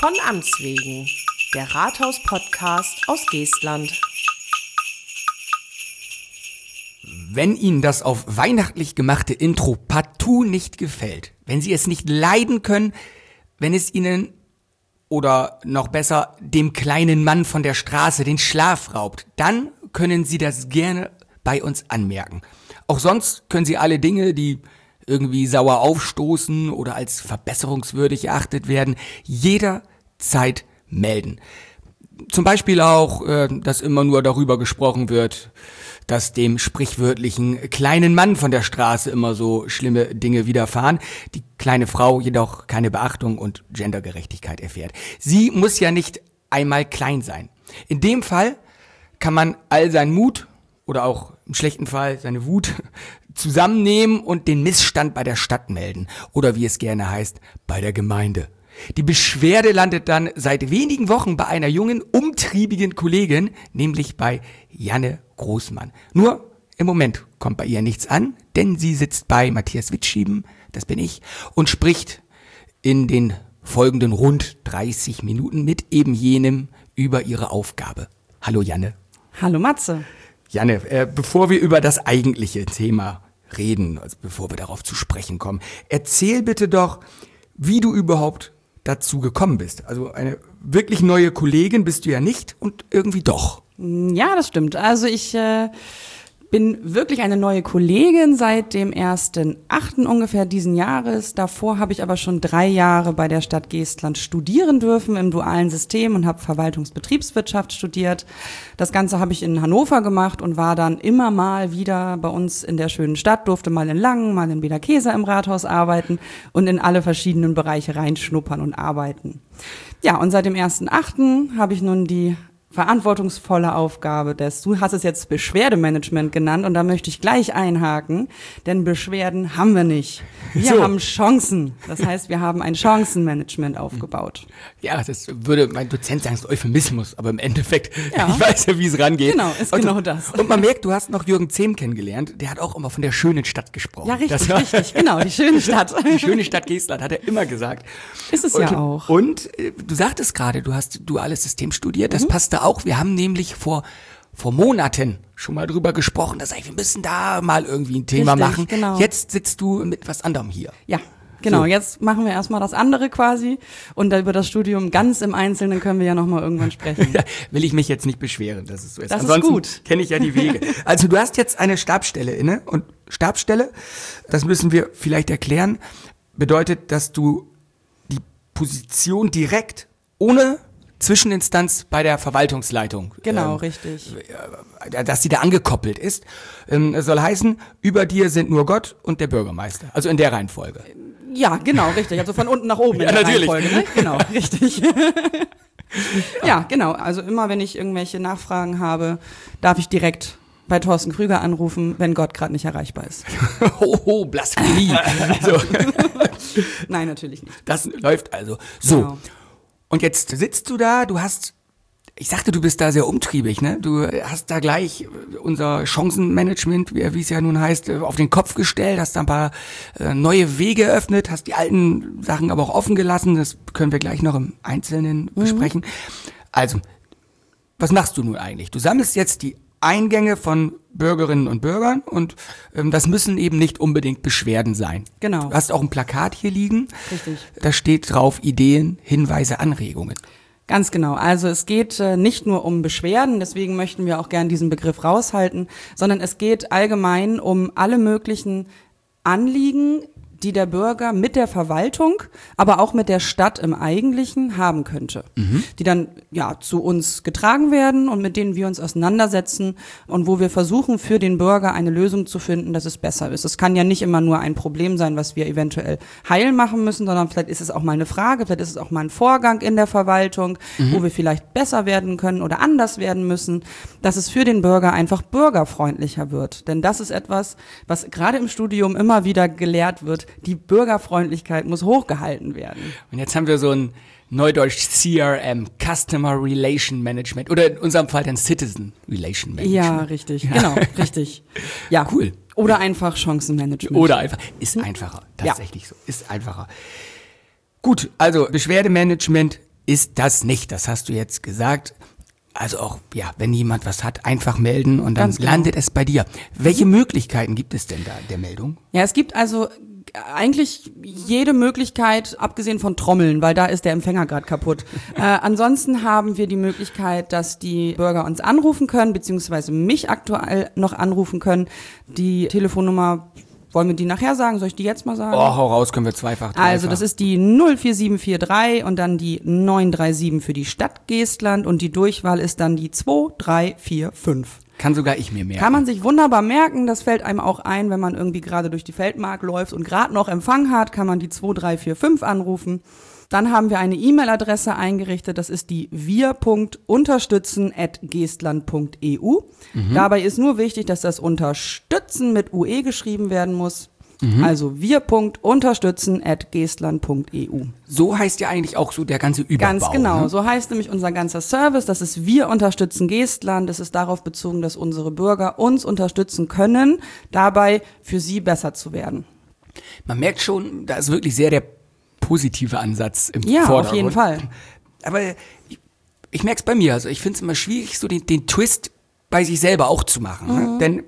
Von Amts wegen, der Rathaus-Podcast aus Geestland. Wenn Ihnen das auf weihnachtlich gemachte Intro partout nicht gefällt, wenn Sie es nicht leiden können, wenn es Ihnen oder noch besser dem kleinen Mann von der Straße den Schlaf raubt, dann können Sie das gerne bei uns anmerken. Auch sonst können Sie alle Dinge, die irgendwie sauer aufstoßen oder als verbesserungswürdig erachtet werden, jederzeit melden. Zum Beispiel auch, dass immer nur darüber gesprochen wird, dass dem sprichwörtlichen kleinen Mann von der Straße immer so schlimme Dinge widerfahren, die kleine Frau jedoch keine Beachtung und Gendergerechtigkeit erfährt. Sie muss ja nicht einmal klein sein. In dem Fall kann man all seinen Mut oder auch im schlechten Fall seine Wut zusammennehmen und den Missstand bei der Stadt melden oder wie es gerne heißt, bei der Gemeinde. Die Beschwerde landet dann seit wenigen Wochen bei einer jungen, umtriebigen Kollegin, nämlich bei Janne Großmann. Nur im Moment kommt bei ihr nichts an, denn sie sitzt bei Matthias Witschieben, das bin ich, und spricht in den folgenden rund 30 Minuten mit eben jenem über ihre Aufgabe. Hallo Janne. Hallo Matze. Janne, bevor wir über das eigentliche Thema reden, also bevor wir darauf zu sprechen kommen, erzähl bitte doch, wie du überhaupt dazu gekommen bist. Also eine wirklich neue Kollegin bist du ja nicht und irgendwie doch. Ja, das stimmt. Also ich bin wirklich eine neue Kollegin seit dem 1.8. ungefähr diesen Jahres. Davor habe ich aber schon 3 Jahre bei der Stadt Geestland studieren dürfen im dualen System und habe Verwaltungsbetriebswirtschaft studiert. Das Ganze habe ich in Hannover gemacht und war dann immer mal wieder bei uns in der schönen Stadt, durfte mal in Langen, mal in Bederkesa im Rathaus arbeiten und in alle verschiedenen Bereiche reinschnuppern und arbeiten. Ja, und seit dem 1.8. habe ich nun die verantwortungsvolle Aufgabe du hast es jetzt Beschwerdemanagement genannt und da möchte ich gleich einhaken, denn Beschwerden haben wir nicht. Wir haben Chancen. Das heißt, wir haben ein Chancenmanagement aufgebaut. Ja, das würde mein Dozent sagen, es ist Euphemismus, aber im Endeffekt, ich weiß ja, wie es rangeht. Genau, ist genau das. Und man merkt, du hast noch Jürgen Zehm kennengelernt, der hat auch immer von der schönen Stadt gesprochen. Ja, richtig, genau, die schöne Stadt. Die schöne Stadt Geestland, hat er immer gesagt. Ist es ja auch. Und du sagtest gerade, du hast duales System studiert, das passte auch. Wir haben nämlich vor Monaten schon mal drüber gesprochen, dass wir müssen da mal irgendwie ein Thema machen. Genau. Jetzt sitzt du mit was anderem hier. Ja, genau. So. Jetzt machen wir erstmal das andere quasi und über das Studium ganz im Einzelnen können wir ja nochmal irgendwann sprechen. Ja, will ich mich jetzt nicht beschweren, dass es so ist. Das Ansonsten ist gut. Kenne ich ja die Wege. Also du hast jetzt eine Stabsstelle inne und Stabsstelle, das müssen wir vielleicht erklären, bedeutet, dass du die Position direkt ohne Zwischeninstanz bei der Verwaltungsleitung. Genau, richtig. Dass sie da angekoppelt ist. Es soll heißen, über dir sind nur Gott und der Bürgermeister. Also in der Reihenfolge. Ja, genau, richtig. Also von unten nach oben in Ja, der natürlich. Reihenfolge. Ne? Genau, richtig. Ja, genau. Also immer, wenn ich irgendwelche Nachfragen habe, darf ich direkt bei Thorsten Krüger anrufen, wenn Gott gerade nicht erreichbar ist. Hoho, Blasphemie. So. Nein, natürlich nicht. Das läuft also. So. Genau. Und jetzt sitzt du da, ich sagte, du bist da sehr umtriebig, ne? Du hast da gleich unser Chancenmanagement, wie es ja nun heißt, auf den Kopf gestellt, hast da ein paar neue Wege eröffnet, hast die alten Sachen aber auch offen gelassen, das können wir gleich noch im Einzelnen besprechen. Also, was machst du nun eigentlich? Du sammelst jetzt die Eingänge von Bürgerinnen und Bürgern und das müssen eben nicht unbedingt Beschwerden sein. Genau. Du hast auch ein Plakat hier liegen. Richtig. Da steht drauf Ideen, Hinweise, Anregungen. Ganz genau. Also es geht nicht nur um Beschwerden, deswegen möchten wir auch gern diesen Begriff raushalten, sondern es geht allgemein um alle möglichen Anliegen, die der Bürger mit der Verwaltung, aber auch mit der Stadt im Eigentlichen haben könnte. Die dann zu uns getragen werden und mit denen wir uns auseinandersetzen und wo wir versuchen, für den Bürger eine Lösung zu finden, dass es besser ist. Es kann ja nicht immer nur ein Problem sein, was wir eventuell heil machen müssen, sondern vielleicht ist es auch mal eine Frage, vielleicht ist es auch mal ein Vorgang in der Verwaltung, wo wir vielleicht besser werden können oder anders werden müssen, dass es für den Bürger einfach bürgerfreundlicher wird. Denn das ist etwas, was gerade im Studium immer wieder gelehrt wird. Die Bürgerfreundlichkeit muss hochgehalten werden. Und jetzt haben wir so ein Neudeutsch CRM, Customer Relation Management, oder in unserem Fall dann Citizen Relation Management. Ja, richtig, genau, richtig. Ja, cool. Oder einfach Chancenmanagement. Oder einfach, ist einfacher, tatsächlich so, ist einfacher. Gut, also Beschwerdemanagement ist das nicht. Das hast du jetzt gesagt. Also auch, ja, wenn jemand was hat, einfach melden und dann landet es bei dir. Welche Möglichkeiten gibt es denn da der Meldung? Ja, es gibt also eigentlich jede Möglichkeit, abgesehen von Trommeln, weil da ist der Empfänger gerade kaputt. Ansonsten haben wir die Möglichkeit, dass die Bürger uns anrufen können, beziehungsweise mich aktuell noch anrufen können. Die Telefonnummer, wollen wir die nachher sagen? Soll ich die jetzt mal sagen? Oh, hau raus, können wir zweifach. Also das ist die 04743 und dann die 937 für die Stadt Geestland und die Durchwahl ist dann die 2345. Kann sogar ich mir merken. Kann man sich wunderbar merken, das fällt einem auch ein, wenn man irgendwie gerade durch die Feldmark läuft und gerade noch Empfang hat, kann man die 2345 anrufen. Dann haben wir eine E-Mail-Adresse eingerichtet, das ist die wir.unterstützen@geestland.eu. Dabei ist nur wichtig, dass das Unterstützen mit UE geschrieben werden muss. Also wir.unterstützen@geestland.eu. So heißt ja eigentlich auch so der ganze Überbau. Ganz genau, ne? so heißt nämlich unser ganzer Service, das ist Wir unterstützen Geestland, das ist darauf bezogen, dass unsere Bürger uns unterstützen können, dabei für sie besser zu werden. Man merkt schon, da ist wirklich sehr der positive Ansatz im Ja, Vordergrund. auf jeden Fall. Aber ich merke es bei mir, also ich finde es immer schwierig, so den Twist bei sich selber auch zu machen. Ne? Denn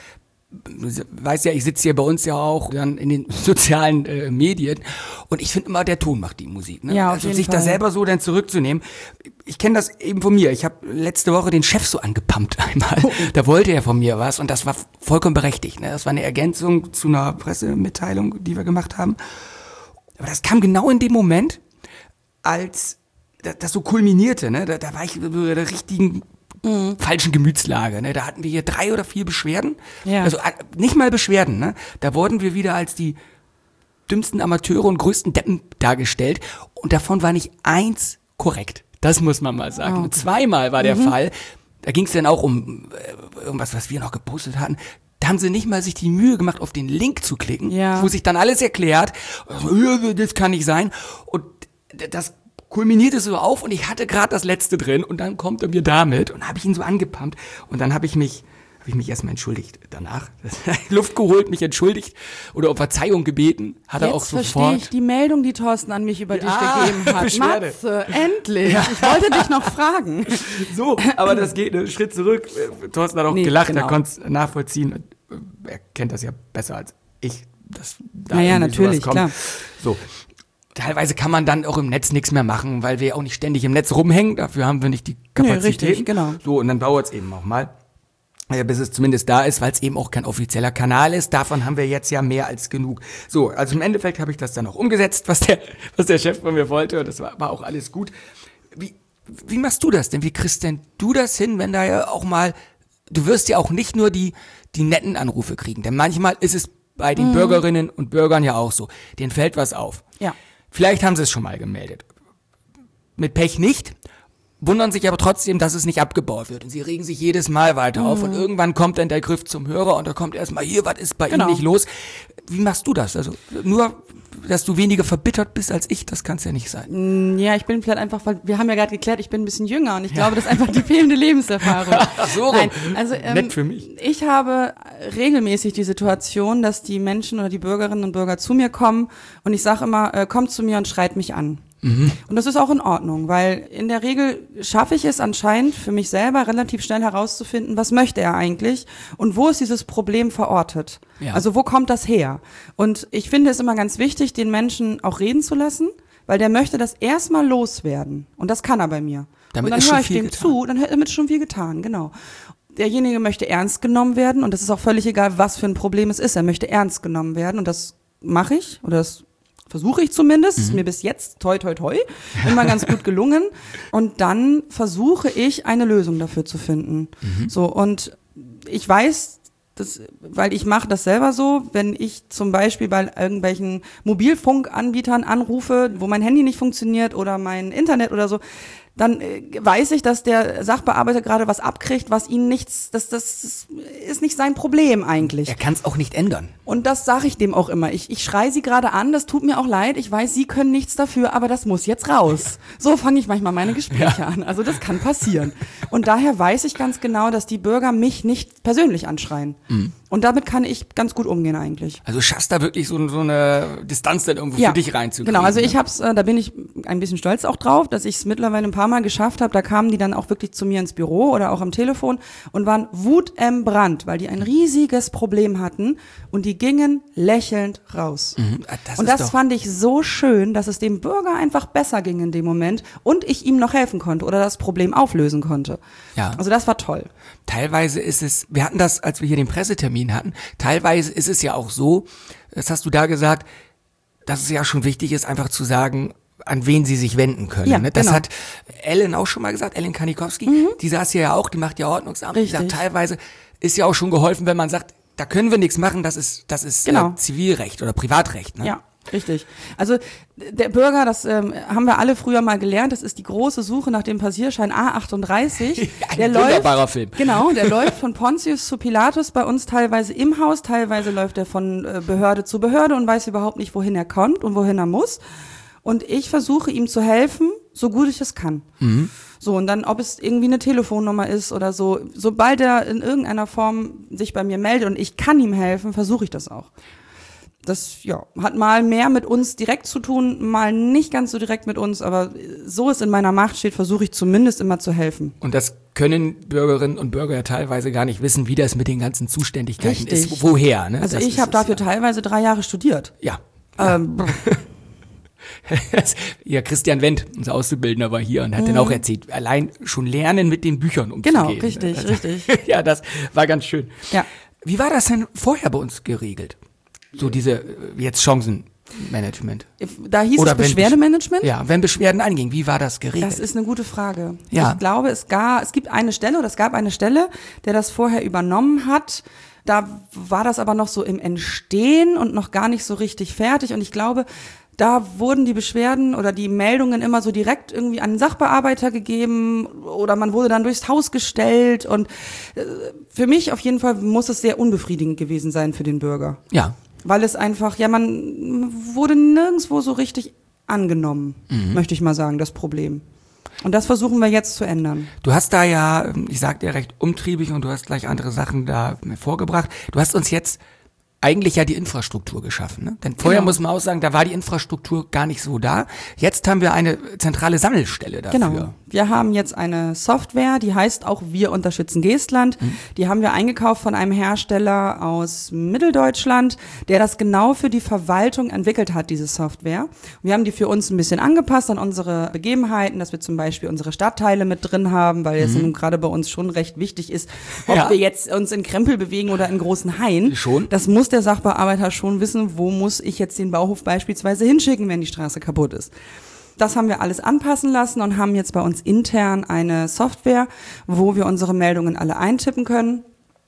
du weißt ja, ich sitze hier bei uns ja auch dann in den sozialen Medien und ich finde immer, der Ton macht die Musik. Ne? Ja, auf also jeden sich Fall. da selber so dann zurückzunehmen. Ich kenne das eben von mir. Ich habe letzte Woche den Chef so angepumpt einmal. Da wollte er von mir was und das war vollkommen berechtigt. Ne? Das war eine Ergänzung zu einer Pressemitteilung, die wir gemacht haben. Aber das kam genau in dem Moment, als das so kulminierte. Ne? Da war ich in der richtigen falschen Gemütslage. Ne? Da hatten wir hier 3 oder 4 Beschwerden. Ja. Also nicht mal Beschwerden. Ne? Da wurden wir wieder als die dümmsten Amateure und größten Deppen dargestellt. Und davon war nicht eins korrekt. Das muss man mal sagen. Und zweimal war der Fall. Da ging es dann auch um irgendwas, was wir noch gepostet hatten. Da haben sie nicht mal sich die Mühe gemacht, auf den Link zu klicken, Ja. wo sich dann alles erklärt. Das kann nicht sein. Und das kulminierte so auf und ich hatte gerade das letzte drin und dann kommt er mir damit und habe ich ihn so angepumpt und dann habe ich mich erstmal entschuldigt danach. Luft geholt, mich entschuldigt oder um Verzeihung gebeten. Hat er auch Jetzt verstehe sofort. ich die Meldung, die Thorsten an mich über dich gegeben hat. Beschwerde. Matze, endlich. Ich wollte dich noch fragen. So, aber das geht einen Schritt zurück. Thorsten hat auch Nee, gelacht, genau. er konnte es nachvollziehen. Er kennt das ja besser als ich. Dass da Naja, irgendwie natürlich, sowas kommt. klar. So. Teilweise kann man dann auch im Netz nichts mehr machen, weil wir auch nicht ständig im Netz rumhängen. Dafür haben wir nicht die Kapazität. richtig, genau. So, und dann dauert es eben auch mal. Bis es zumindest da ist, weil es eben auch kein offizieller Kanal ist. Davon haben wir jetzt ja mehr als genug. So, also im Endeffekt habe ich das dann auch umgesetzt, was der Chef von mir wollte. Und das war auch alles gut. Wie machst du das denn? Wie kriegst denn du das hin, wenn da ja auch mal, du wirst ja auch nicht nur die netten Anrufe kriegen. Denn manchmal ist es bei den Bürgerinnen und Bürgern ja auch so. Denen fällt was auf. Ja. Vielleicht haben sie es schon mal gemeldet. Mit Pech nicht. Wundern sich aber trotzdem, dass es nicht abgebaut wird. Und sie regen sich jedes Mal weiter auf. Und irgendwann kommt dann der Griff zum Hörer und da kommt erstmal hier, was ist bei Ihnen nicht los? Wie machst du das? Also nur, dass du weniger verbittert bist als ich, das kann es ja nicht sein. Ja, ich bin vielleicht einfach, weil wir haben ja gerade geklärt, ich bin ein bisschen jünger und ich glaube, das ist einfach die fehlende Lebenserfahrung. So rum. Nein, also Nett für mich. ich habe regelmäßig die Situation, dass die Menschen oder die Bürgerinnen und Bürger zu mir kommen und ich sage immer, kommt zu mir und schreit mich an. Und das ist auch in Ordnung, weil in der Regel schaffe ich es anscheinend für mich selber relativ schnell herauszufinden, was möchte er eigentlich und wo ist dieses Problem verortet. Ja. Also wo kommt das her? Und ich finde es immer ganz wichtig, den Menschen auch reden zu lassen, weil der möchte das erstmal loswerden. Und das kann er bei mir. Damit und dann ist schon höre ich viel dem getan. zu, dann damit ist schon viel getan, genau. Derjenige möchte ernst genommen werden und das ist auch völlig egal, was für ein Problem es ist. Er möchte ernst genommen werden und das mache ich oder das versuche ich zumindest, ist mir bis jetzt, toi, toi, toi, immer ganz gut gelungen. Und dann versuche ich, eine Lösung dafür zu finden. So, und ich weiß, weil ich mache das selber so, wenn ich zum Beispiel bei irgendwelchen Mobilfunkanbietern anrufe, wo mein Handy nicht funktioniert oder mein Internet oder so, dann weiß ich, dass der Sachbearbeiter gerade was abkriegt, was ihn nichts, das ist nicht sein Problem eigentlich. Er kann es auch nicht ändern. Und das sage ich dem auch immer. Ich schreie sie gerade an, das tut mir auch leid, ich weiß, sie können nichts dafür, aber das muss jetzt raus. So fange ich manchmal meine Gespräche an. Also das kann passieren. Und daher weiß ich ganz genau, dass die Bürger mich nicht persönlich anschreien. Und damit kann ich ganz gut umgehen eigentlich. Also schaffst da wirklich so eine Distanz dann irgendwo für dich reinzukriegen. Genau, also ich hab's, da bin ich ein bisschen stolz auch drauf, dass ich es mittlerweile ein paar Mal geschafft habe. Da kamen die dann auch wirklich zu mir ins Büro oder auch am Telefon und waren wutentbrannt, weil die ein riesiges Problem hatten und die gingen lächelnd raus. Und das fand ich so schön, dass es dem Bürger einfach besser ging in dem Moment und ich ihm noch helfen konnte oder das Problem auflösen konnte. Ja. Also das war toll. Teilweise ist es, wir hatten das, als wir hier den Pressetermin hatten, teilweise ist es ja auch so, das hast du da gesagt, dass es ja schon wichtig ist, einfach zu sagen, an wen sie sich wenden können. Ja, ne? Das genau. hat Ellen auch schon mal gesagt, Ellen Kanikowski, die saß hier ja auch, die macht ja Ordnungsamt. Die sagt, teilweise ist ja auch schon geholfen, wenn man sagt, da können wir nichts machen, das ist Genau. Zivilrecht oder Privatrecht. Ne? Ja, richtig. Also der Bürger, das haben wir alle früher mal gelernt, das ist die große Suche nach dem Passierschein A38. Ein wunderbarer Film. Genau, der läuft von Pontius zu Pilatus bei uns teilweise im Haus, teilweise läuft er von Behörde zu Behörde und weiß überhaupt nicht, wohin er kommt und wohin er muss. Und ich versuche ihm zu helfen, so gut ich es kann. So, und dann, ob es irgendwie eine Telefonnummer ist oder so, sobald er in irgendeiner Form sich bei mir meldet und ich kann ihm helfen, versuche ich das auch. Das hat mal mehr mit uns direkt zu tun, mal nicht ganz so direkt mit uns, aber so es in meiner Macht steht, versuche ich zumindest immer zu helfen. Und das können Bürgerinnen und Bürger ja teilweise gar nicht wissen, wie das mit den ganzen Zuständigkeiten Richtig. ist. Woher? Ne? Also ich habe dafür teilweise 3 Jahre studiert. Ja. Ja, Christian Wendt, unser Auszubildender, war hier und hat dann auch erzählt, allein schon lernen, mit den Büchern umzugehen. Genau, richtig. Ja, das war ganz schön. Ja. Wie war das denn vorher bei uns geregelt? So diese jetzt Chancenmanagement. Da hieß es Beschwerdemanagement? Ja, wenn Beschwerden eingingen, wie war das geregelt? Das ist eine gute Frage. Ja. Ich glaube, es gab eine Stelle, der das vorher übernommen hat. Da war das aber noch so im Entstehen und noch gar nicht so richtig fertig. Und ich glaube, da wurden die Beschwerden oder die Meldungen immer so direkt irgendwie an den Sachbearbeiter gegeben oder man wurde dann durchs Haus gestellt. Und für mich auf jeden Fall muss es sehr unbefriedigend gewesen sein für den Bürger. Ja. Weil es einfach, man wurde nirgendwo so richtig angenommen, möchte ich mal sagen, das Problem. Und das versuchen wir jetzt zu ändern. Du hast da ja, ich sag dir, recht umtriebig und du hast gleich andere Sachen da vorgebracht. Du hast uns jetzt eigentlich ja die Infrastruktur geschaffen. Ne? Denn vorher muss man auch sagen, da war die Infrastruktur gar nicht so da. Jetzt haben wir eine zentrale Sammelstelle dafür. Genau. Wir haben jetzt eine Software, die heißt auch Wir unterstützen Geestland. Die haben wir eingekauft von einem Hersteller aus Mitteldeutschland, der das genau für die Verwaltung entwickelt hat, diese Software. Wir haben die für uns ein bisschen angepasst an unsere Begebenheiten, dass wir zum Beispiel unsere Stadtteile mit drin haben, weil es nun gerade bei uns schon recht wichtig ist, ob wir jetzt uns in Krempel bewegen oder in großen Hain. Schon. Das muss der Sachbearbeiter schon wissen, wo muss ich jetzt den Bauhof beispielsweise hinschicken, wenn die Straße kaputt ist. Das haben wir alles anpassen lassen und haben jetzt bei uns intern eine Software, wo wir unsere Meldungen alle eintippen können,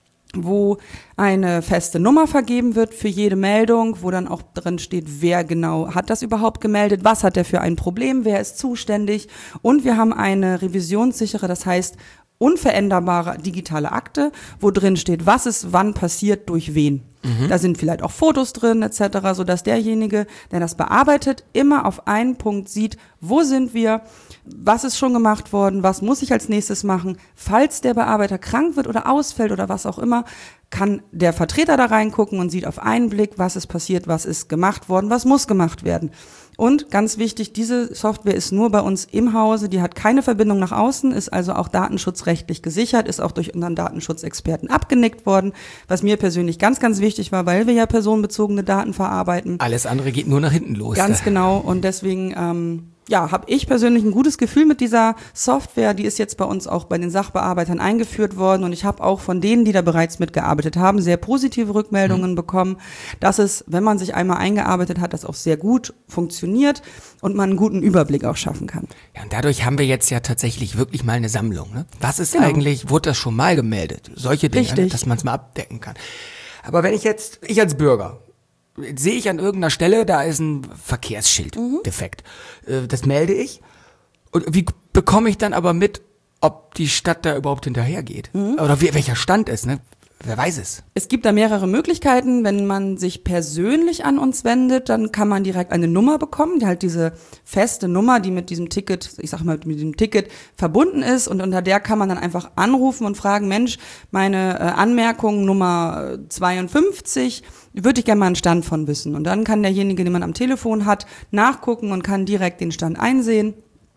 wo eine feste Nummer vergeben wird für jede Meldung, wo dann auch drin steht, wer genau hat das überhaupt gemeldet, was hat der für ein Problem, wer ist zuständig. Und wir haben eine revisionssichere, das heißt unveränderbare digitale Akte, wo drin steht, was ist wann passiert, durch wen. Da sind vielleicht auch Fotos drin etc., sodass derjenige, der das bearbeitet, immer auf einen Punkt sieht, wo sind wir, was ist schon gemacht worden, was muss ich als nächstes machen. Falls der Bearbeiter krank wird oder ausfällt oder was auch immer, kann der Vertreter da reingucken und sieht auf einen Blick, was ist passiert, was ist gemacht worden, was muss gemacht werden. Und ganz wichtig, diese Software ist nur bei uns im Hause, die hat keine Verbindung nach außen, ist also auch datenschutzrechtlich gesichert, ist auch durch unseren Datenschutzexperten abgenickt worden, was mir persönlich ganz, ganz wichtig war, weil wir ja personenbezogene Daten verarbeiten. Alles andere geht nur nach hinten los. Ganz genau und deswegen habe ich persönlich ein gutes Gefühl mit dieser Software, die ist jetzt bei uns auch bei den Sachbearbeitern eingeführt worden und ich habe auch von denen, die da bereits mitgearbeitet haben, sehr positive Rückmeldungen bekommen, dass es, wenn man sich einmal eingearbeitet hat, das auch sehr gut funktioniert und man einen guten Überblick auch schaffen kann. Ja, und dadurch haben wir jetzt ja tatsächlich wirklich mal eine Sammlung. Ne? Was ist eigentlich, wurde das schon mal gemeldet? Solche Dinge, ne? Dass man es mal abdecken kann. Aber wenn ich als Bürger, sehe ich an irgendeiner Stelle, da ist ein Verkehrsschild defekt. Das melde ich. Und wie bekomme ich dann aber mit, ob die Stadt da überhaupt hinterhergeht? Oder welcher Stand ist, ne? wer weiß es. Es gibt da mehrere Möglichkeiten. Wenn man sich persönlich an uns wendet, dann kann man direkt eine Nummer bekommen, die halt diese feste Nummer, die mit diesem Ticket, ich sag mal, mit diesem Ticket verbunden ist. Und unter der kann man dann einfach anrufen und fragen, Mensch, meine Anmerkung Nummer 52, würde ich gerne mal einen Stand von wissen. Und dann kann derjenige, den man am Telefon hat, nachgucken und kann direkt den Stand einsehen.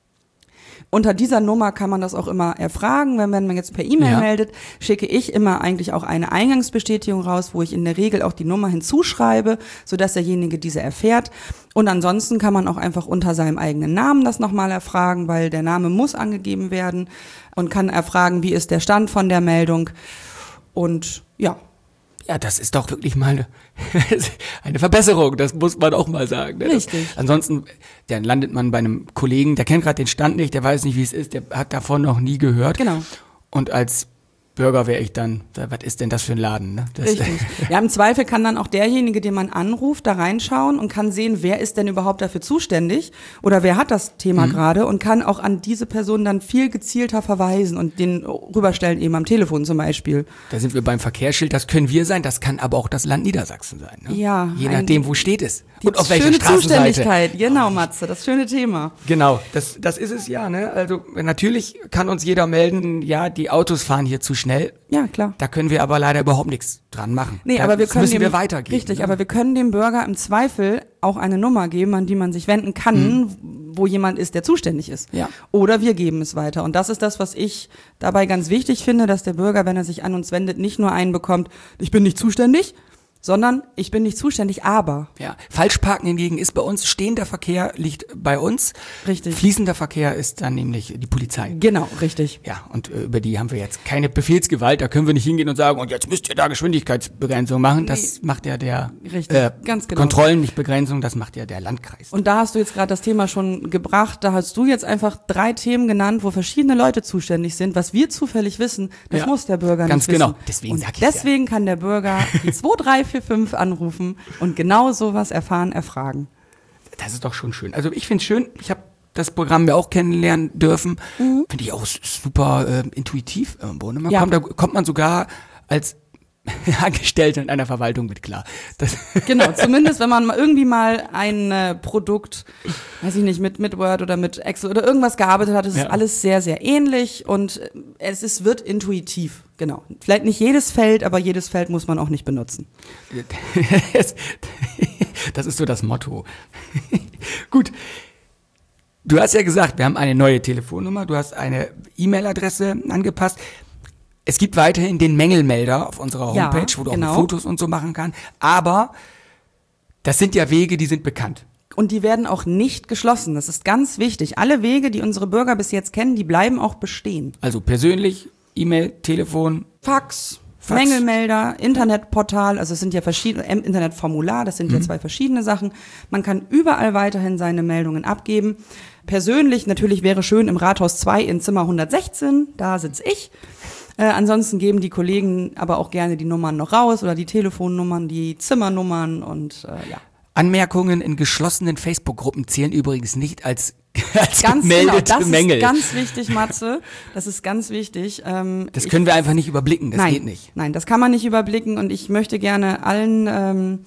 Unter dieser Nummer kann man das auch immer erfragen. Wenn man jetzt per E-Mail meldet, schicke ich immer eigentlich auch eine Eingangsbestätigung raus, wo ich in der Regel auch die Nummer hinzuschreibe, sodass derjenige diese erfährt. Und ansonsten kann man auch einfach unter seinem eigenen Namen das nochmal erfragen, weil der Name muss angegeben werden, und kann erfragen, wie ist der Stand von der Meldung. Und ja. Ja, das ist doch wirklich mal eine Verbesserung, das muss man auch mal sagen. Ne? Richtig. Ansonsten, dann landet man bei einem Kollegen, der kennt gerade den Stand nicht, der weiß nicht, wie es ist, der hat davon noch nie gehört. Genau. Und als Bürger wäre ich dann, was ist denn das für ein Laden? Ne? Richtig. Ja, im Zweifel kann dann auch derjenige, den man anruft, da reinschauen und kann sehen, wer ist denn überhaupt dafür zuständig oder wer hat das Thema gerade, und kann auch an diese Person dann viel gezielter verweisen und den rüberstellen, eben am Telefon zum Beispiel. Da sind wir beim Verkehrsschild, das können wir sein, das kann aber auch das Land Niedersachsen sein. Ne? Ja. Je nachdem, wo steht es und auf welcher Straßenseite. Zuständigkeit, genau, Matze, das schöne Thema. Genau, das ist es ja. Ne? Also natürlich kann uns jeder melden, ja, die Autos fahren hier zu schnell. Ja, klar. Da können wir aber leider überhaupt nichts dran machen. Nee, aber wir können müssen wir weitergeben. Richtig, ne? Aber wir können dem Bürger im Zweifel auch eine Nummer geben, an die man sich wenden kann, wo jemand ist, der zuständig ist. Ja. Oder wir geben es weiter. Und das ist das, was ich dabei ganz wichtig finde, dass der Bürger, wenn er sich an uns wendet, nicht nur einen bekommt, ich bin nicht zuständig, sondern ich bin nicht zuständig, aber. Ja, Falschparken hingegen ist bei uns, stehender Verkehr liegt bei uns. Richtig. Fließender Verkehr ist dann nämlich die Polizei. Genau, richtig. Ja, und über die haben wir jetzt keine Befehlsgewalt, da können wir nicht hingehen und sagen, und jetzt müsst ihr da Geschwindigkeitsbegrenzung machen. Das macht ja der ganz genau. Kontrollen, nicht Begrenzung, das macht ja der Landkreis. Und da hast du jetzt gerade das Thema schon gebracht, da hast du jetzt einfach 3 Themen genannt, wo verschiedene Leute zuständig sind. Was wir zufällig wissen, das muss der Bürger ganz nicht wissen. Genau. Deswegen sag ich deswegen kann der Bürger die 2345 anrufen und genau sowas erfragen. Das ist doch schon schön. Also ich finde es schön, ich habe das Programm ja auch kennenlernen dürfen. Finde ich auch super intuitiv irgendwo. Ne? Da kommt man sogar als Angestellte in einer Verwaltung mit klar. Genau, zumindest wenn man irgendwie mal ein Produkt, weiß ich nicht, mit Word oder mit Excel oder irgendwas gearbeitet hat, ist alles sehr, sehr ähnlich und wird intuitiv, genau. Vielleicht nicht jedes Feld, aber jedes Feld muss man auch nicht benutzen. Das ist so das Motto. Gut. Du hast ja gesagt, wir haben eine neue Telefonnummer, du hast eine E-Mail-Adresse angepasst. Es gibt weiterhin den Mängelmelder auf unserer Homepage, wo du auch Fotos und so machen kannst. Aber das sind ja Wege, die sind bekannt. Und die werden auch nicht geschlossen. Das ist ganz wichtig. Alle Wege, die unsere Bürger bis jetzt kennen, die bleiben auch bestehen. Also persönlich, E-Mail, Telefon, Fax, Mängelmelder, Internetportal, also es sind ja verschiedene, Internetformular, das sind ja 2 verschiedene Sachen. Man kann überall weiterhin seine Meldungen abgeben. Persönlich natürlich wäre schön im Rathaus 2 in Zimmer 116, da sitze ich. Ansonsten geben die Kollegen aber auch gerne die Nummern noch raus oder die Telefonnummern, die Zimmernummern und Anmerkungen in geschlossenen Facebook-Gruppen zählen übrigens nicht als ganz gemeldete genau, Mängel. Das ist ganz wichtig, Matze. Das ist ganz wichtig. Das können wir einfach nicht überblicken, das geht nicht. Nein, das kann man nicht überblicken und ich möchte gerne allen,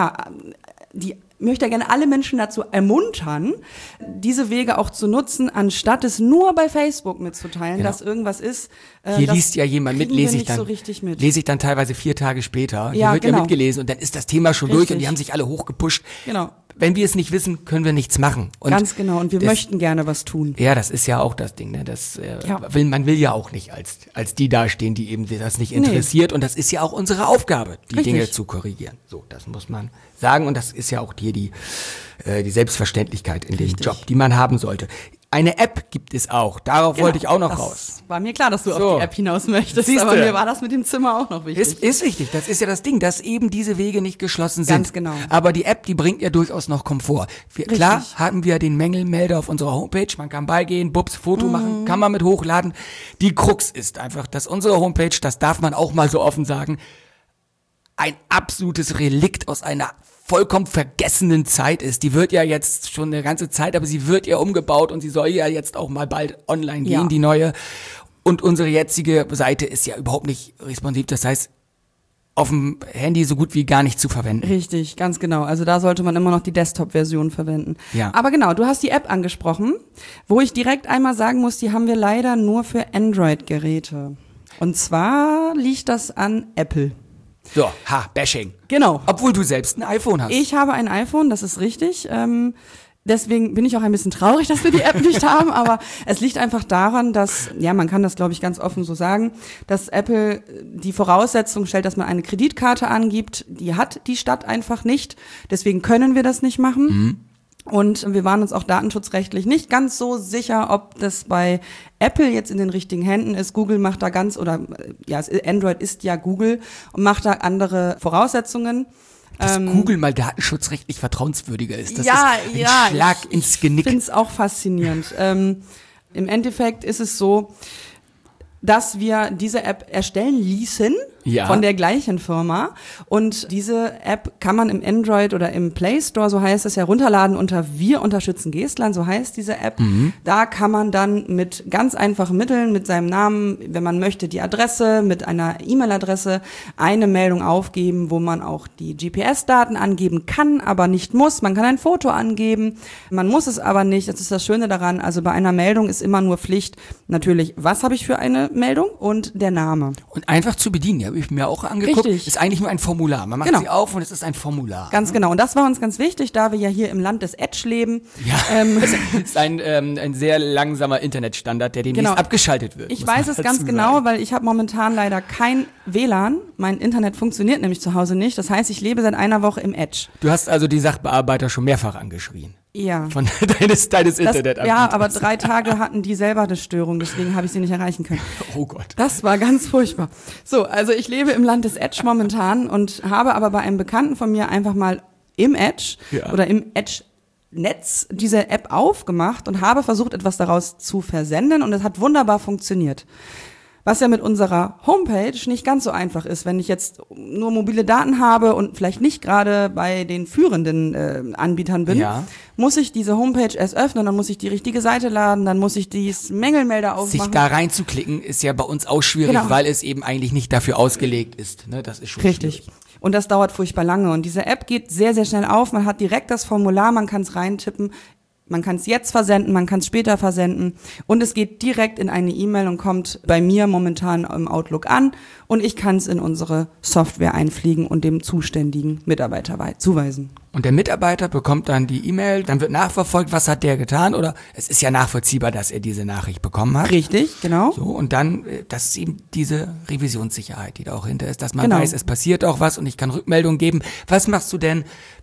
möchte gerne alle Menschen dazu ermuntern, diese Wege auch zu nutzen, anstatt es nur bei Facebook mitzuteilen, dass irgendwas ist. Hier liest ja jemand mit, lese ich dann teilweise 4 Tage später. Hier wird ja mitgelesen und dann ist das Thema schon durch und die haben sich alle hochgepusht. Genau. Wenn wir es nicht wissen, können wir nichts machen. Und ganz genau, und wir möchten gerne was tun. Ja, das ist ja auch das Ding, ne? Man will ja auch nicht als die dastehen, die eben das nicht interessiert. Und das ist ja auch unsere Aufgabe, die Dinge zu korrigieren. So, das muss man sagen. Und das ist ja auch hier die Selbstverständlichkeit in dem Job, die man haben sollte. Eine App gibt es auch. Darauf wollte ich auch noch raus. War mir klar, dass du auf die App hinaus möchtest. Aber mir war das mit dem Zimmer auch noch wichtig. Ist wichtig. Das ist ja das Ding, dass eben diese Wege nicht geschlossen sind. Ganz genau. Aber die App, die bringt ja durchaus noch Komfort. Klar haben wir den Mängelmelder auf unserer Homepage. Man kann beigehen, Foto machen, kann man mit hochladen. Die Krux ist einfach, dass unsere Homepage, das darf man auch mal so offen sagen, ein absolutes Relikt aus einer vollkommen vergessenen Zeit ist. Die wird ja jetzt schon eine ganze Zeit, aber sie wird ja umgebaut und sie soll ja jetzt auch mal bald online gehen, die neue. Und unsere jetzige Seite ist ja überhaupt nicht responsiv. Das heißt, auf dem Handy so gut wie gar nicht zu verwenden. Richtig, ganz genau. Also da sollte man immer noch die Desktop-Version verwenden. Ja. Aber genau, du hast die App angesprochen, wo ich direkt einmal sagen muss, die haben wir leider nur für Android-Geräte. Und zwar liegt das an Apple. So, Bashing. Genau. Obwohl du selbst ein iPhone hast. Ich habe ein iPhone, das ist richtig. Deswegen bin ich auch ein bisschen traurig, dass wir die App nicht haben, aber es liegt einfach daran, dass, ja, man kann das, glaube ich, ganz offen so sagen, dass Apple die Voraussetzung stellt, dass man eine Kreditkarte angibt. Die hat die Stadt einfach nicht. Deswegen können wir das nicht machen. Mhm. Und wir waren uns auch datenschutzrechtlich nicht ganz so sicher, ob das bei Apple jetzt in den richtigen Händen ist. Google macht da Android ist ja Google und macht da andere Voraussetzungen. Dass Google mal datenschutzrechtlich vertrauenswürdiger ist. Das ist ein Schlag ins Genick. Ich finde es auch faszinierend. Im Endeffekt ist es so, dass wir diese App erstellen ließen von der gleichen Firma. Und diese App kann man im Android oder im Play Store, so heißt es, herunterladen unter Wir unterstützen Geestland, so heißt diese App. Mhm. Da kann man dann mit ganz einfachen Mitteln, mit seinem Namen, wenn man möchte, die Adresse, mit einer E-Mail-Adresse eine Meldung aufgeben, wo man auch die GPS-Daten angeben kann, aber nicht muss. Man kann ein Foto angeben, man muss es aber nicht. Das ist das Schöne daran. Also bei einer Meldung ist immer nur Pflicht, natürlich, was habe ich für eine Meldung und der Name. Und einfach zu bedienen, habe ich mir auch angeguckt. Richtig. Ist eigentlich nur ein Formular. Man macht sie auf und es ist ein Formular. Ganz genau. Und das war uns ganz wichtig, da wir ja hier im Land des Edge leben. Ja, das ist ein sehr langsamer Internetstandard, der demnächst abgeschaltet wird. Ich weiß es ganz genau, weil ich habe momentan leider kein WLAN. Mein Internet funktioniert nämlich zu Hause nicht. Das heißt, ich lebe seit einer Woche im Edge. Du hast also die Sachbearbeiter schon mehrfach angeschrien. Ja. Von deines Internetanbieters. Ja, aber 3 Tage hatten die selber eine Störung, deswegen habe ich sie nicht erreichen können. Oh Gott. Das war ganz furchtbar. So, also ich lebe im Land des Edge momentan und habe aber bei einem Bekannten von mir einfach mal im Edge oder im Edge-Netz diese App aufgemacht und habe versucht, etwas daraus zu versenden und es hat wunderbar funktioniert. Was ja mit unserer Homepage nicht ganz so einfach ist. Wenn ich jetzt nur mobile Daten habe und vielleicht nicht gerade bei den führenden Anbietern bin, muss ich diese Homepage erst öffnen, dann muss ich die richtige Seite laden, dann muss ich dieses Mängelmelder aufmachen. Sich da reinzuklicken ist ja bei uns auch schwierig, weil es eben eigentlich nicht dafür ausgelegt ist. Ne? Das ist schon richtig. Schwierig. Und das dauert furchtbar lange. Und diese App geht sehr, sehr schnell auf. Man hat direkt das Formular, man kann es reintippen. Man kann es jetzt versenden, man kann es später versenden und es geht direkt in eine E-Mail und kommt bei mir momentan im Outlook an und ich kann es in unsere Software einfliegen und dem zuständigen Mitarbeiter zuweisen. Und der Mitarbeiter bekommt dann die E-Mail, dann wird nachverfolgt, was hat der getan oder es ist ja nachvollziehbar, dass er diese Nachricht bekommen hat. Richtig, genau. So, und dann, das ist eben diese Revisionssicherheit, die da auch hinter ist, dass man weiß, es passiert auch was und ich kann Rückmeldung geben. Was machst du denn?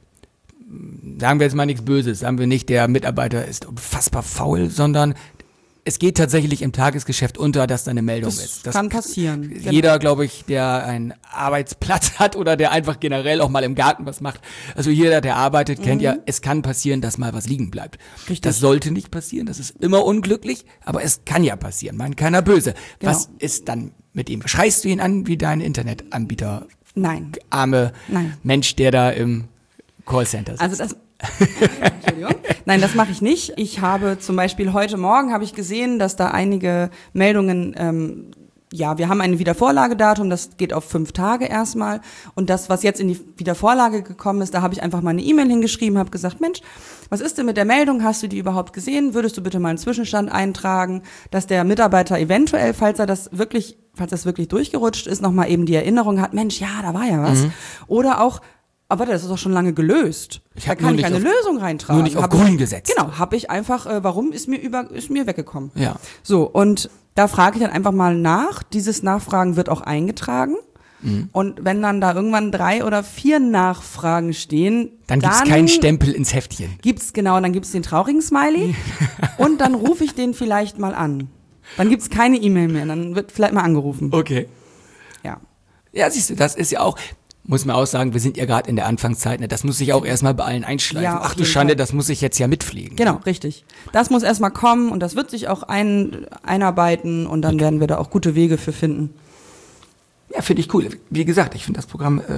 Sagen wir jetzt mal nichts Böses, sagen wir nicht, der Mitarbeiter ist unfassbar faul, sondern es geht tatsächlich im Tagesgeschäft unter, dass da eine Meldung ist. Das kann passieren. Jeder, glaube ich, der einen Arbeitsplatz hat oder der einfach generell auch mal im Garten was macht, also jeder, der arbeitet, kennt ja, es kann passieren, dass mal was liegen bleibt. Richtig. Das sollte nicht passieren, das ist immer unglücklich, aber es kann ja passieren, meint keiner böse. Genau. Was ist dann mit ihm? Schreist du ihn an wie dein Internetanbieter? Nein. Arme Mensch, der da im Callcenter sitzt. Also das Entschuldigung. Nein, das mache ich nicht. Ich habe zum Beispiel heute Morgen habe ich gesehen, dass da einige Meldungen, wir haben ein Wiedervorlagedatum, das geht auf 5 Tage erstmal. Und das, was jetzt in die Wiedervorlage gekommen ist, da habe ich einfach mal eine E-Mail hingeschrieben, habe gesagt, Mensch, was ist denn mit der Meldung? Hast du die überhaupt gesehen? Würdest du bitte mal einen Zwischenstand eintragen, dass der Mitarbeiter eventuell, falls das wirklich durchgerutscht ist, nochmal eben die Erinnerung hat, Mensch, ja, da war ja was. Mhm. Oder auch, aber das ist doch schon lange gelöst. Da kann ich eine Lösung reintragen. Nur nicht auf grün gesetzt. Genau, habe ich einfach, warum ist mir weggekommen. Ja. So, und da frage ich dann einfach mal nach. Dieses Nachfragen wird auch eingetragen. Mhm. Und wenn dann da irgendwann 3 oder 4 Nachfragen stehen, dann gibt's keinen Stempel ins Heftchen. Dann gibt's den traurigen Smiley und dann rufe ich den vielleicht mal an. Dann gibt's keine E-Mail mehr, dann wird vielleicht mal angerufen. Okay. Ja. Ja, siehst du, das ist ja auch, muss man auch sagen, wir sind ja gerade in der Anfangszeit, ne? Das muss sich auch erstmal bei allen einschleifen. Ja, ach du Schande, das muss ich jetzt ja mitpflegen. Genau, richtig. Das muss erstmal kommen und das wird sich auch einarbeiten und dann werden wir da auch gute Wege für finden. Ja, finde ich cool. Wie gesagt, ich finde das Programm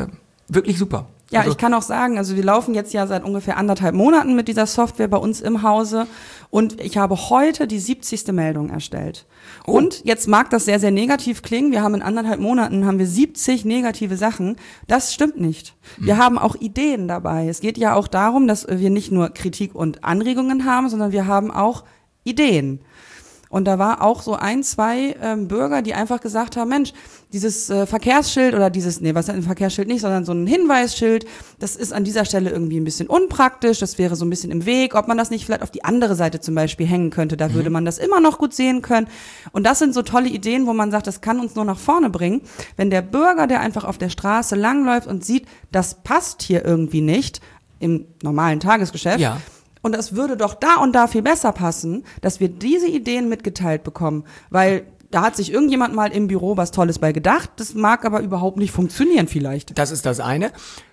wirklich super. Ja, Also, ich kann auch sagen, also wir laufen jetzt ja seit ungefähr 1,5 Monaten mit dieser Software bei uns im Hause und ich habe heute die 70. Meldung erstellt. Oh. Und jetzt mag das sehr, sehr negativ klingen, wir haben in 1,5 Monaten haben wir 70 negative Sachen. Das stimmt nicht. Wir haben auch Ideen dabei. Es geht ja auch darum, dass wir nicht nur Kritik und Anregungen haben, sondern wir haben auch Ideen. Und da war auch so 1, 2 Bürger, die einfach gesagt haben, Mensch, dieses Verkehrsschild oder was ist ein Verkehrsschild nicht, sondern so ein Hinweisschild, das ist an dieser Stelle irgendwie ein bisschen unpraktisch, das wäre so ein bisschen im Weg, ob man das nicht vielleicht auf die andere Seite zum Beispiel hängen könnte, da würde man das immer noch gut sehen können. Und das sind so tolle Ideen, wo man sagt, das kann uns nur nach vorne bringen. Wenn der Bürger, der einfach auf der Straße langläuft und sieht, das passt hier irgendwie nicht im normalen Tagesgeschäft, ja. und das würde doch da und da viel besser passen, dass wir diese Ideen mitgeteilt bekommen, weil da hat sich irgendjemand mal im Büro was Tolles bei gedacht, das mag aber überhaupt nicht funktionieren vielleicht. Das ist das eine.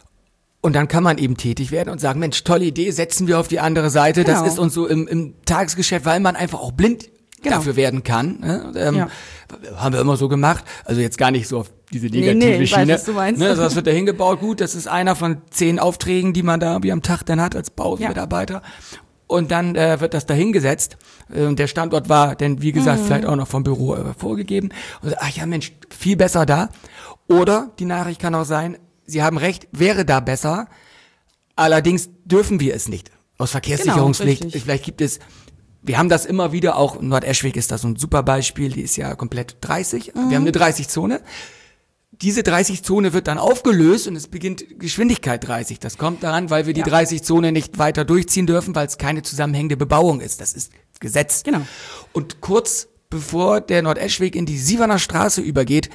Und dann kann man eben tätig werden und sagen, Mensch, tolle Idee, setzen wir auf die andere Seite. Genau. Das ist uns so im Tagesgeschäft, weil man einfach auch blind dafür werden kann. Ne? Haben wir immer so gemacht. Also jetzt gar nicht so auf diese negative ich weiß, Schiene. was du meinst. Ne, das wird da hingebaut. Gut, das ist einer von 10 Aufträgen, die man da wie am Tag dann hat als Baumitarbeiter. Und dann wird das da hingesetzt. Der Standort war denn, wie gesagt, vielleicht auch noch vom Büro vorgegeben. Und ach ja, Mensch, viel besser da. Oder die Nachricht kann auch sein, Sie haben recht, wäre da besser. Allerdings dürfen wir es nicht. Aus Verkehrssicherungspflicht. Genau, vielleicht gibt es, wir haben das immer wieder, auch Nord-Eschweg ist das so ein super Beispiel, die ist ja komplett 30. Wir haben eine 30-Zone. Diese 30-Zone wird dann aufgelöst und es beginnt Geschwindigkeit 30. Das kommt daran, weil wir die 30-Zone nicht weiter durchziehen dürfen, weil es keine zusammenhängende Bebauung ist. Das ist Gesetz. Genau. Und kurz bevor der Nord-Eschweg in die Sieverner Straße übergeht,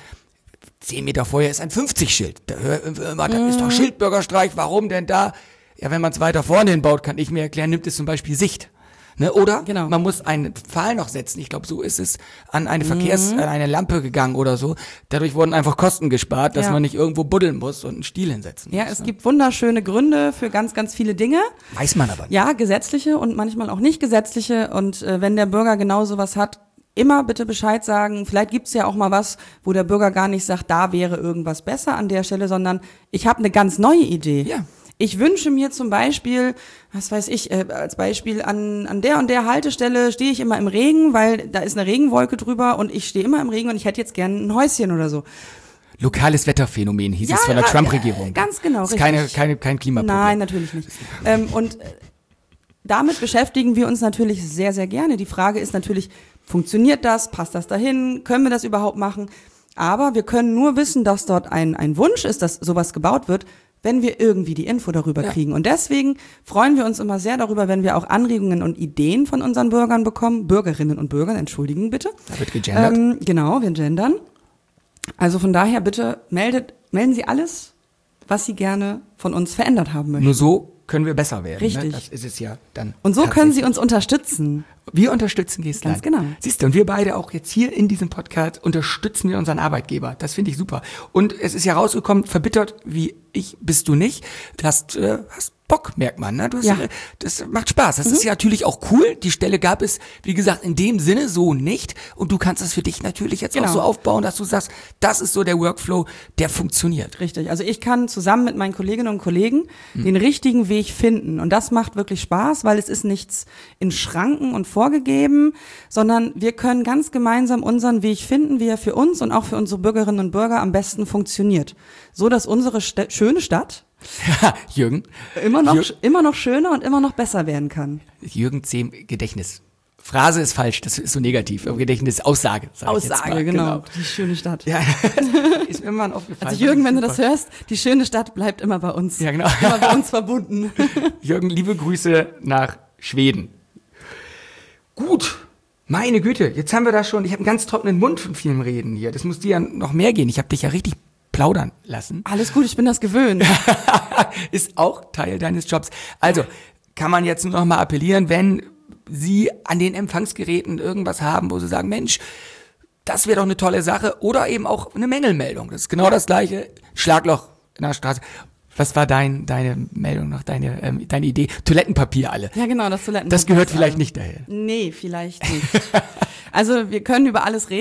10 Meter vorher ist ein 50-Schild. Da ist doch Schildbürgerstreik, warum denn da? Ja, wenn man es weiter vorne hinbaut, kann ich mir erklären, nimmt es zum Beispiel Sicht. Ne? Oder man muss einen Pfahl noch setzen. Ich glaube, so ist es an eine an eine Lampe gegangen oder so. Dadurch wurden einfach Kosten gespart, dass man nicht irgendwo buddeln muss und einen Stiel hinsetzen muss. Ja, es gibt wunderschöne Gründe für ganz, ganz viele Dinge. Weiß man aber nicht. Ja, gesetzliche und manchmal auch nicht gesetzliche. Und wenn der Bürger genau sowas hat, immer bitte Bescheid sagen. Vielleicht gibt's ja auch mal was, wo der Bürger gar nicht sagt, da wäre irgendwas besser an der Stelle, sondern ich habe eine ganz neue Idee. Ja. Ich wünsche mir zum Beispiel, was weiß ich, als Beispiel an der und der Haltestelle stehe ich immer im Regen, weil da ist eine Regenwolke drüber und ich stehe immer im Regen und ich hätte jetzt gerne ein Häuschen oder so. Lokales Wetterphänomen hieß es von der Trump-Regierung. Ganz genau, das ist richtig. kein Klimaproblem. Nein, natürlich nicht. Und damit beschäftigen wir uns natürlich sehr, sehr gerne. Die Frage ist natürlich, funktioniert das? Passt das dahin? Können wir das überhaupt machen? Aber wir können nur wissen, dass dort ein Wunsch ist, dass sowas gebaut wird, wenn wir irgendwie die Info darüber kriegen. Und deswegen freuen wir uns immer sehr darüber, wenn wir auch Anregungen und Ideen von unseren Bürgern bekommen. Bürgerinnen und Bürgern, entschuldigen bitte. Da wird gegendert. Genau, wir gendern. Also von daher bitte melden Sie alles, was Sie gerne von uns verändert haben möchten. Nur so können wir besser werden. Richtig. Ne? Das ist es ja dann. Und so können Sie uns unterstützen. Wir unterstützen Geestland. Ganz genau. Siehst du, und wir beide auch jetzt hier in diesem Podcast unterstützen wir unseren Arbeitgeber. Das finde ich super. Und es ist ja rausgekommen, verbittert wie ich bist du nicht. Du hast Bock, merkt man. Ne? Das macht Spaß. Das ist ja natürlich auch cool. Die Stelle gab es, wie gesagt, in dem Sinne so nicht. Und du kannst das für dich natürlich jetzt auch so aufbauen, dass du sagst, das ist so der Workflow, der funktioniert. Richtig. Also ich kann zusammen mit meinen Kolleginnen und Kollegen den richtigen Weg finden. Und das macht wirklich Spaß, weil es ist nichts in Schranken und vorgegeben, sondern wir können ganz gemeinsam unseren Weg finden, wie er für uns und auch für unsere Bürgerinnen und Bürger am besten funktioniert. So, dass unsere schöne Stadt Jürgen. immer noch schöner und immer noch besser werden kann. Jürgen Zehm, Gedächtnis. Phrase ist falsch, das ist so negativ. Gedächtnis, Aussage. Aussage, genau. Die schöne Stadt. Ja, ist mir immer aufgefallen. Also Jürgen, wenn du das hörst, die schöne Stadt bleibt immer bei uns. Ja, genau. Immer bei uns verbunden. Jürgen, liebe Grüße nach Schweden. Gut, meine Güte, jetzt haben wir da schon, ich habe einen ganz trockenen Mund von vielen Reden hier. Das muss dir ja noch mehr gehen. Ich habe dich ja richtig plaudern lassen. Alles gut, ich bin das gewöhnt. Ist auch Teil deines Jobs. Also, kann man jetzt nur noch mal appellieren, wenn Sie an den Empfangsgeräten irgendwas haben, wo Sie sagen, Mensch, das wäre doch eine tolle Sache. Oder eben auch eine Mängelmeldung. Das ist genau das Gleiche. Schlagloch in der Straße. Was war deine Meldung noch, deine Idee? Toilettenpapier alle. Ja, genau, das Toilettenpapier. Das gehört vielleicht nicht dahin. Nee, vielleicht nicht. Also wir können über alles reden.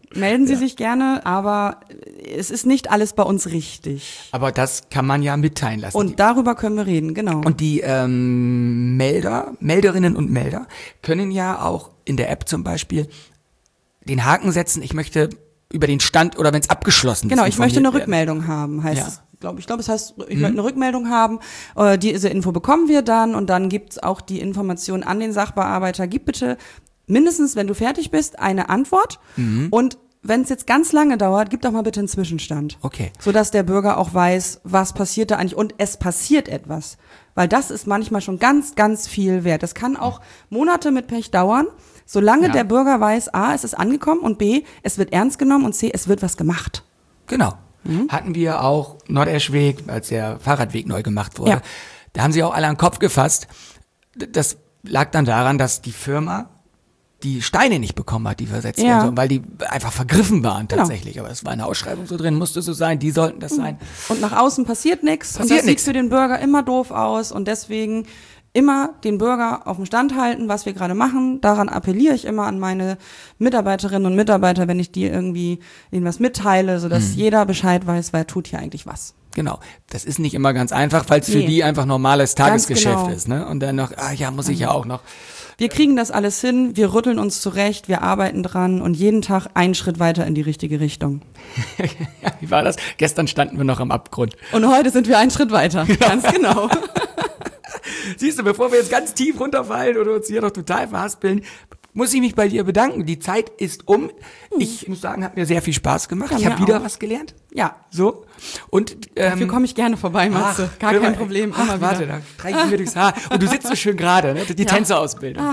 melden Sie sich gerne, aber es ist nicht alles bei uns richtig. Aber das kann man ja mitteilen lassen. Und darüber können wir reden, genau. Und die Melderinnen und Melder können ja auch in der App zum Beispiel den Haken setzen, ich möchte über den Stand oder wenn es abgeschlossen ist. Genau, ich möchte eine informiert werden. Rückmeldung haben, heißt Ja. es. Ich glaube, es heißt, ich möchte eine Rückmeldung haben. Diese Info bekommen wir dann und dann gibt's auch die Information an den Sachbearbeiter. Gib bitte mindestens, wenn du fertig bist, eine Antwort. Und wenn es jetzt ganz lange dauert, gib doch mal bitte einen Zwischenstand. Okay. Sodass der Bürger auch weiß, was passiert da eigentlich und es passiert etwas. Weil das ist manchmal schon ganz, ganz viel wert. Das kann auch Monate mit Pech dauern, solange der Bürger weiß, A, es ist angekommen und B, es wird ernst genommen und C, es wird was gemacht. Genau. Hatten wir auch Nordeschweg, als der Fahrradweg neu gemacht wurde. Ja. Da haben sie auch alle an den Kopf gefasst. Das lag dann daran, dass die Firma die Steine nicht bekommen hat, die versetzt werden sollen, weil die einfach vergriffen waren tatsächlich. Aber es war eine Ausschreibung so drin, musste so sein, die sollten das sein. Und nach außen passiert nichts. Und das sieht für den Bürger immer doof aus. Und deswegen immer den Bürger auf dem Stand halten, was wir gerade machen. Daran appelliere ich immer an meine Mitarbeiterinnen und Mitarbeiter, wenn ich die irgendwie ihnen was mitteile, sodass jeder Bescheid weiß, wer tut hier eigentlich was. Genau. Das ist nicht immer ganz einfach, weil es für die einfach normales Tagesgeschäft genau. ist. Ne? Und dann noch, muss ich ja auch noch. Wir kriegen das alles hin, wir rütteln uns zurecht, wir arbeiten dran und jeden Tag einen Schritt weiter in die richtige Richtung. Ja, wie war das? Gestern standen wir noch am Abgrund. Und heute sind wir einen Schritt weiter. Ganz genau. Siehst du, bevor wir jetzt ganz tief runterfallen oder uns hier noch total verhaspeln, muss ich mich bei dir bedanken. Die Zeit ist um. Ich muss sagen, hat mir sehr viel Spaß gemacht. Ich habe wieder was gelernt. Ja. So. Und Dafür komme ich gerne vorbei, Matze. Gar kein Problem. Immer wieder. Warte, da streiche ich mir durchs Haar. Und du sitzt so schön gerade, ne? Die Tänzerausbildung.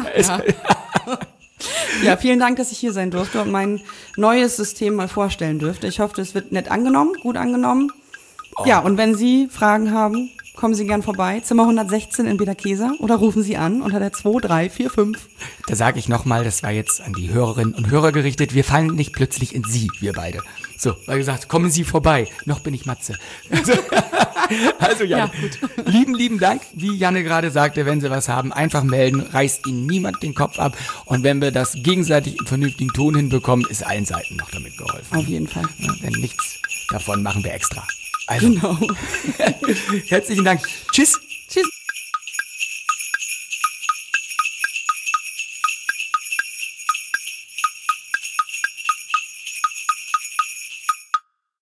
Ja, vielen Dank, dass ich hier sein durfte und mein neues System mal vorstellen dürfte. Ich hoffe, es wird nett angenommen, gut angenommen. Ja, und wenn Sie Fragen haben, kommen Sie gern vorbei. Zimmer 116 in Bederkesa oder rufen Sie an unter der 2345. Da sage ich nochmal, das war jetzt an die Hörerinnen und Hörer gerichtet. Wir fallen nicht plötzlich in Sie, wir beide. So, weil gesagt, kommen Sie vorbei. Noch bin ich Matze. Also Janne, lieben Dank. Wie Janne gerade sagte, wenn Sie was haben, einfach melden. Reißt Ihnen niemand den Kopf ab. Und wenn wir das gegenseitig im vernünftigen Ton hinbekommen, ist allen Seiten noch damit geholfen. Auf jeden Fall. Ja, denn nichts davon machen wir extra. Also, Genau. herzlichen Dank. Tschüss. Tschüss.